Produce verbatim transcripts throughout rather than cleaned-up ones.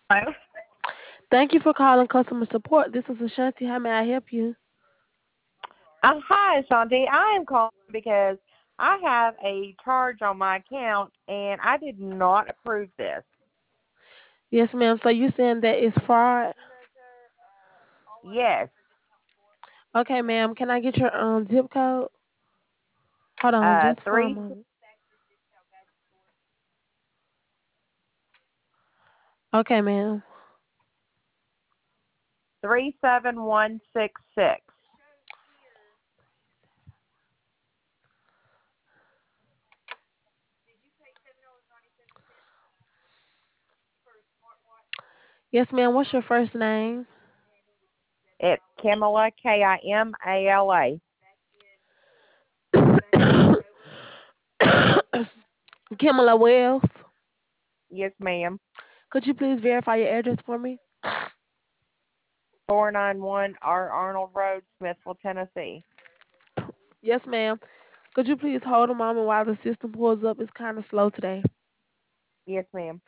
Hello. Thank you for calling customer support. This is Ashanti. How may I help you? Uh, hi, Shanti. I am calling because I have a charge on my account and I did not approve this. Yes, ma'am. So you saying that it's fraud? Yes. Okay, ma'am. Can I get your um zip code? Hold on, Uh, just for a three moment. Okay, ma'am. three seven one six six. Yes, ma'am. What's your first name? It's Kimala K I M A L A. Kimala Wells. Yes, ma'am. Could you please verify your address for me? Four nine one R Arnold Road, Smithville, Tennessee. Yes, ma'am. Could you please hold a moment while the system pulls up? It's kind of slow today. Yes, ma'am.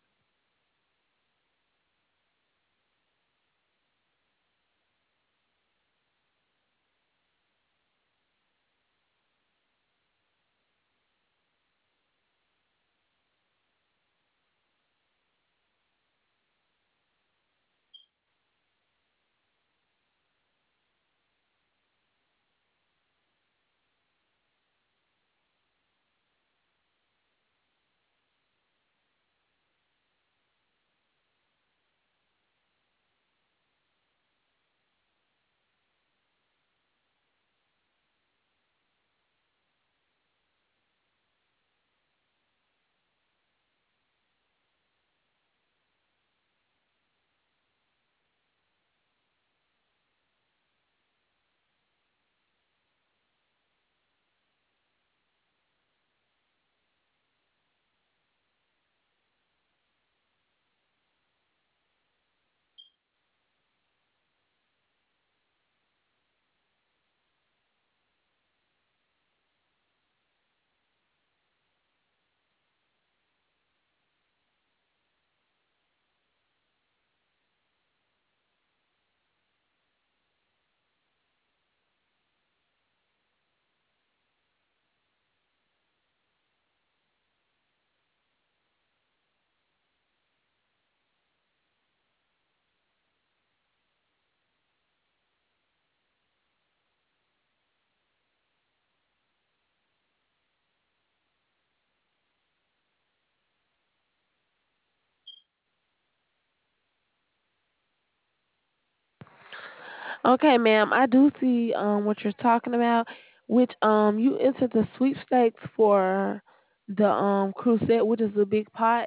Okay, ma'am. I do see um what you're talking about, which um you entered the sweepstakes for the um crusade, which is a big pot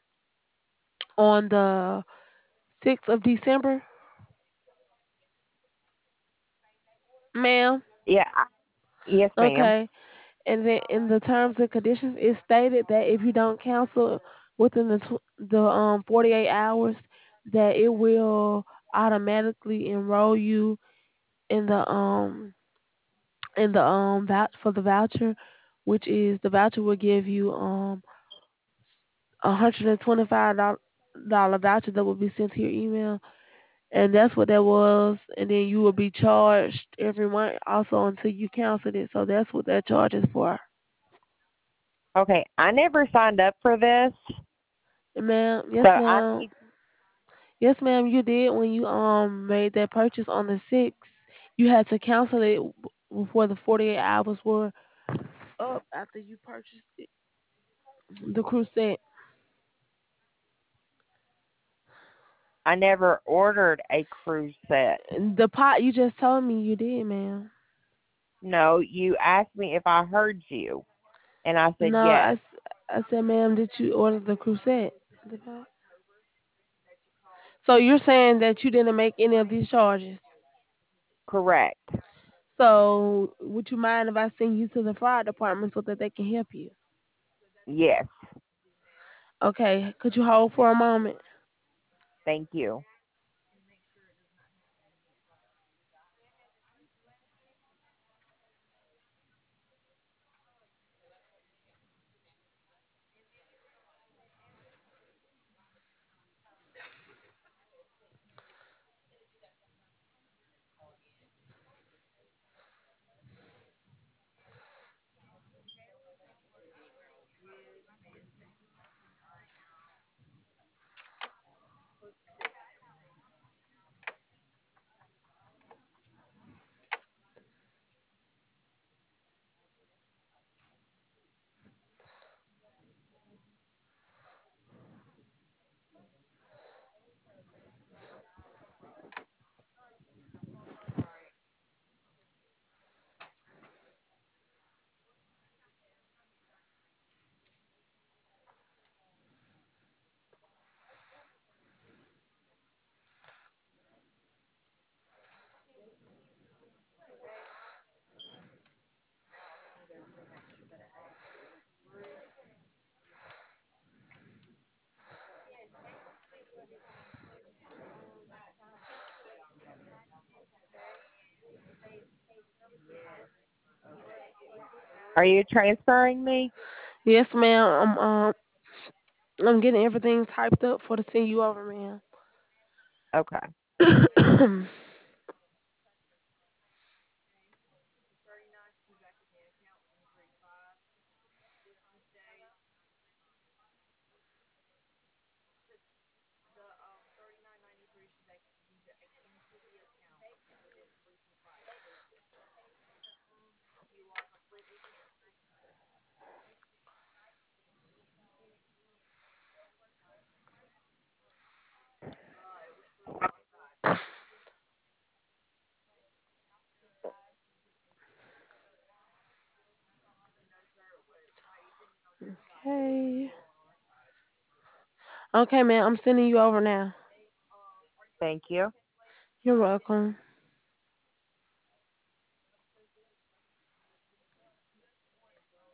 on the sixth of December, ma'am. Yeah. I- Yes, ma'am. Okay. And then in the terms and conditions, it stated that if you don't cancel within the tw- the um forty-eight hours, that it will automatically enroll you in the um in the um vouch for the voucher, which is the voucher will give you um a hundred and twenty five dollar voucher that will be sent to your email, and that's what that was. And then you will be charged every month also until you cancel it. So that's what that charge is for. Okay. I never signed up for this, Ma'am, so yes, I ma'am. need. Yes, ma'am, you did when you um made that purchase on the sixth. You had to cancel it w- before the forty-eight hours were up after you purchased it. The cruise set. I never ordered a cruise set. The pot you just told me you did, ma'am. No, you asked me if I heard you, and I said No, I, yes. s- I said, ma'am, did you order the crusade? The pot? So you're saying that you didn't make any of these charges. Correct. So would you mind if I send you to the fraud department so that they can help you? Yes. Okay, could you hold for a moment? Thank you. Are you transferring me? Yes, ma'am. I'm um I'm getting everything typed up for to send you over, ma'am. Okay. Okay. Okay, ma'am. I'm sending you over now. Thank you. You're welcome.